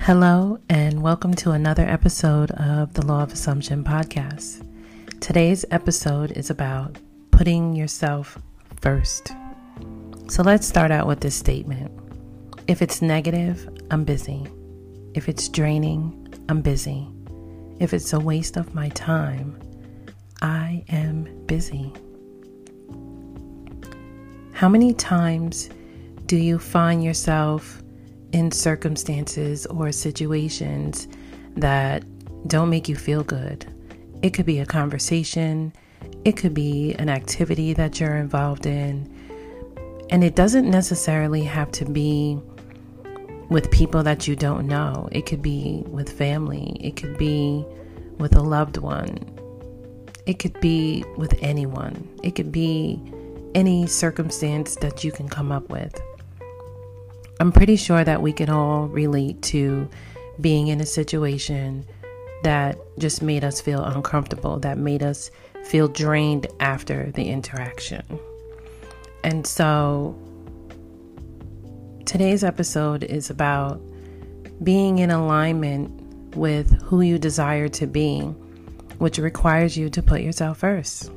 Hello, and welcome to another episode of the Law of Assumption podcast. Today's episode is about putting yourself first. So let's start out with this statement. If it's negative, I'm busy. If it's draining, I'm busy. If it's a waste of my time, I am busy. How many times do you find yourself in circumstances or situations that don't make you feel good? It could be a conversation, it could be an activity that you're involved in, and it doesn't necessarily have to be with people that you don't know. It could be with family, it could be with a loved one, it could be with anyone, it could be any circumstance that you can come up with. I'm pretty sure that we can all relate to being in a situation that just made us feel uncomfortable, that made us feel drained after the interaction. And so today's episode is about being in alignment with who you desire to be, which requires you to put yourself first.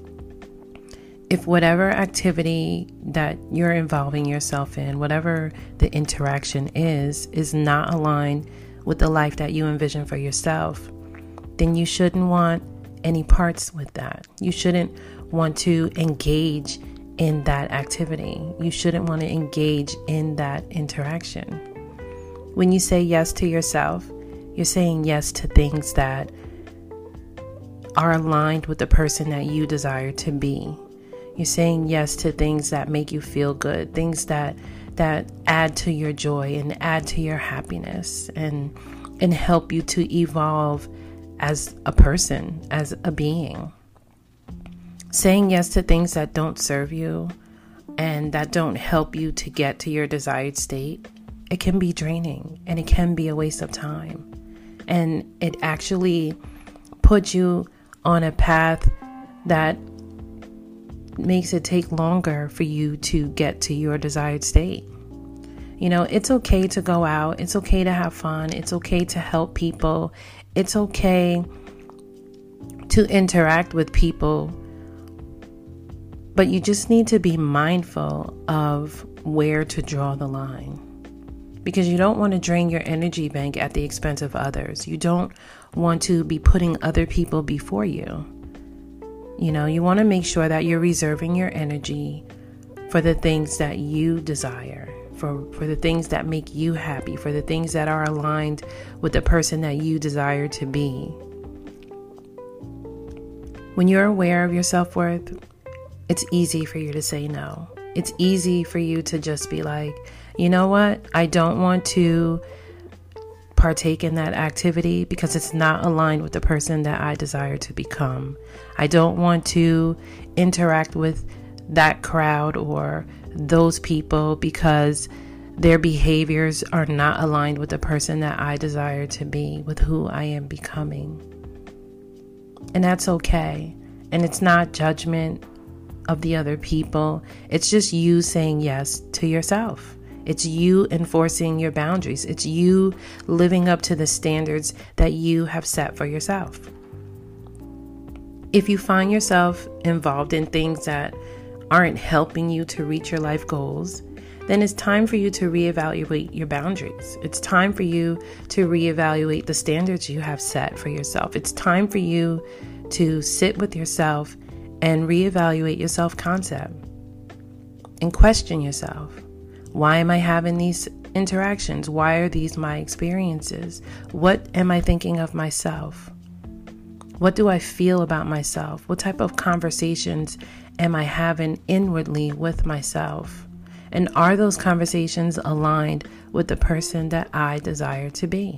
If whatever activity that you're involving yourself in, whatever the interaction is not aligned with the life that you envision for yourself, then you shouldn't want any parts with that. You shouldn't want to engage in that activity. You shouldn't want to engage in that interaction. When you say yes to yourself, you're saying yes to things that are aligned with the person that you desire to be. You're saying yes to things that make you feel good, things that add to your joy and add to your happiness and help you to evolve as a person, as a being. Saying yes to things that don't serve you and that don't help you to get to your desired state, it can be draining and it can be a waste of time. And it actually puts you on a path that makes it take longer for you to get to your desired state. You know, it's okay to go out. It's okay to have fun. It's okay to help people. It's okay to interact with people. But you just need to be mindful of where to draw the line. Because you don't want to drain your energy bank at the expense of others. You don't want to be putting other people before you. You know, you want to make sure that you're reserving your energy for the things that you desire, for the things that make you happy, for the things that are aligned with the person that you desire to be. When you're aware of your self-worth, it's easy for you to say no. It's easy for you to just be like, you know what? I don't want to partake in that activity because it's not aligned with the person that I desire to become. I don't want to interact with that crowd or those people because their behaviors are not aligned with the person that I desire to be, with who I am becoming. And that's okay. And it's not judgment of the other people. It's just you saying yes to yourself. It's you enforcing your boundaries. It's you living up to the standards that you have set for yourself. If you find yourself involved in things that aren't helping you to reach your life goals, then it's time for you to reevaluate your boundaries. It's time for you to reevaluate the standards you have set for yourself. It's time for you to sit with yourself and reevaluate your self-concept and question yourself. Why am I having these interactions? Why are these my experiences? What am I thinking of myself? What do I feel about myself? What type of conversations am I having inwardly with myself? And are those conversations aligned with the person that I desire to be?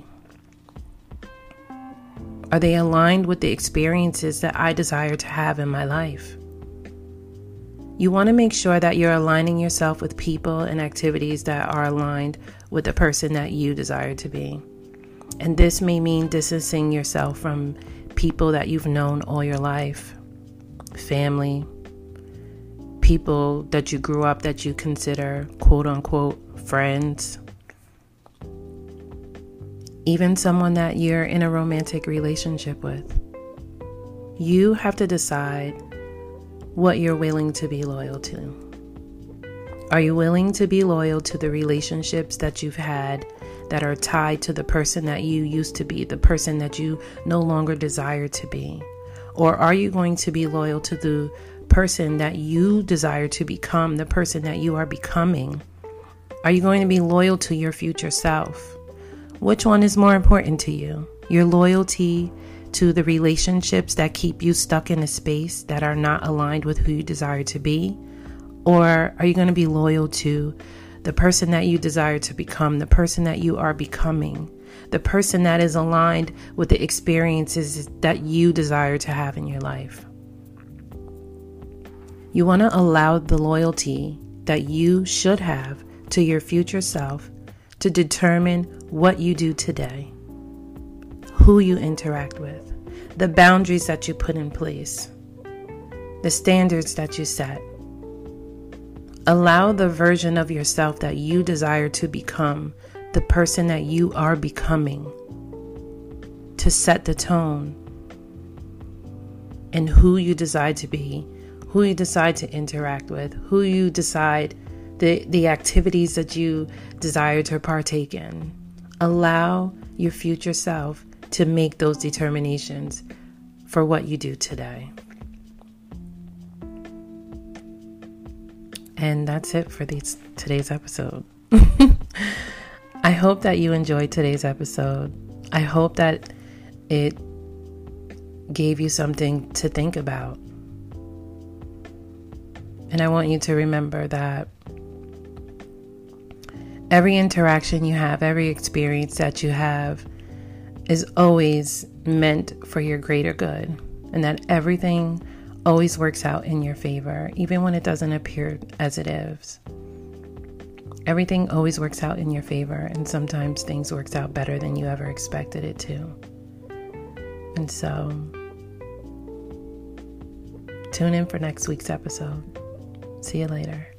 Are they aligned with the experiences that I desire to have in my life? You want to make sure that you're aligning yourself with people and activities that are aligned with the person that you desire to be. And this may mean distancing yourself from people that you've known all your life, family, people that you grew up that you consider quote unquote friends. even someone that you're in a romantic relationship with. You have to decide what you're willing to be loyal to. Are you willing to be loyal to the relationships that you've had that are tied to the person that you used to be, the person that you no longer desire to be? Or are you going to be loyal to the person that you desire to become, the person that you are becoming? Are you going to be loyal to your future self? Which one is more important to you? Your loyalty to the relationships that keep you stuck in a space that are not aligned with who you desire to be? Or are you going to be loyal to the person that you desire to become, the person that you are becoming, the person that is aligned with the experiences that you desire to have in your life? You want to allow the loyalty that you should have to your future self to determine what you do today, who you interact with, the boundaries that you put in place, the standards that you set. Allow the version of yourself that you desire to become, the person that you are becoming, to set the tone in who you decide to be, who you decide to interact with, who you decide the activities that you desire to partake in. Allow your future self to make those determinations for what you do today. And that's it for today's episode. I hope that you enjoyed today's episode. I hope that it gave you something to think about. And I want you to remember that every interaction you have, every experience that you have is always meant for your greater good, and that everything always works out in your favor, even when it doesn't appear as it is. Everything always works out in your favor, and sometimes things works out better than you ever expected it to. And so, tune in for next week's episode. See you later.